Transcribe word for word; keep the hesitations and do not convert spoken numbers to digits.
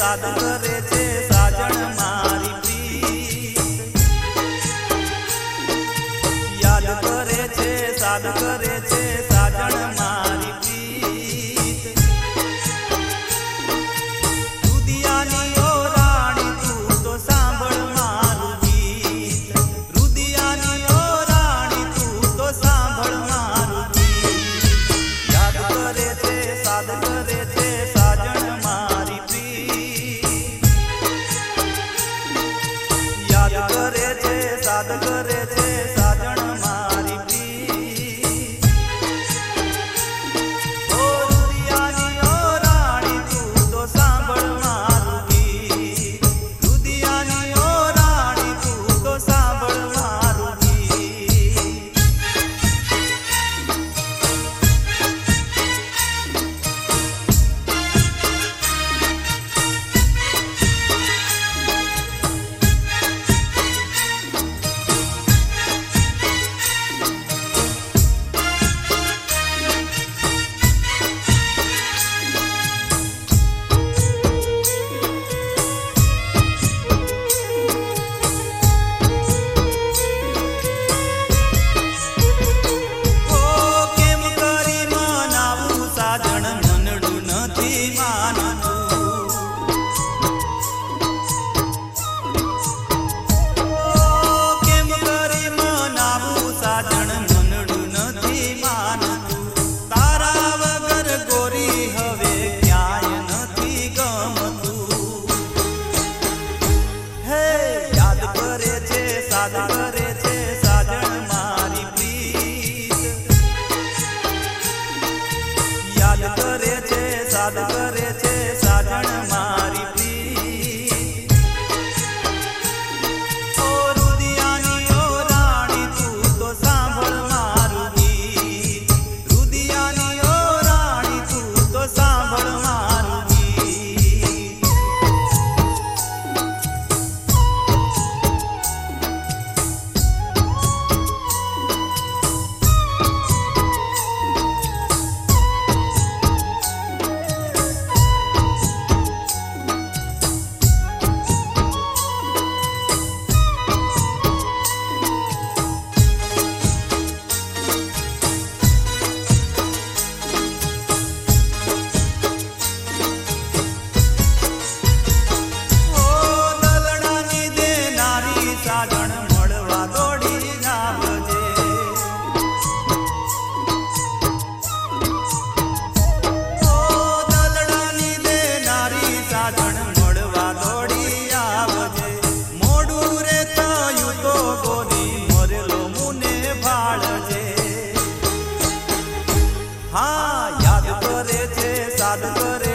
साद करे छे साजन मारी प्रीत। याद करे छे साद करे छे साजन मारी प्रीत। रुदियानी ओ राणी तू तो सांभळ मारू गीत। रुदियानी ओ राणी तू तो सांभळ मारू गीत। याद करे छे साद करे छे साजन मारी प्रीत। याद करे छे साद करे छे साजन मारी प्रीत। ओ रुदियानी ओ राणी तू तो सांभळ मारू गीत। रुदियानी ओ राणी तू तो सांभळ मारू गीत। साद करे छे साजन मारी प्रीत। याद करे छे साद करे छे साजन मारी प्रीत। ओ रुदियानी ओ राणी तू तो सांभळ मारू गीत। रुदियानी ओ राणी तू तो सांभळ मारू गीत। साजन मळवा दौड़ी जावजे। ओ दलडानी देनारी साजन मळवा दौड़ी आवजे। मोडू रे थयुं तो गोरी मरेलो मुने भाळजे। हाँ याद करे छे साद करे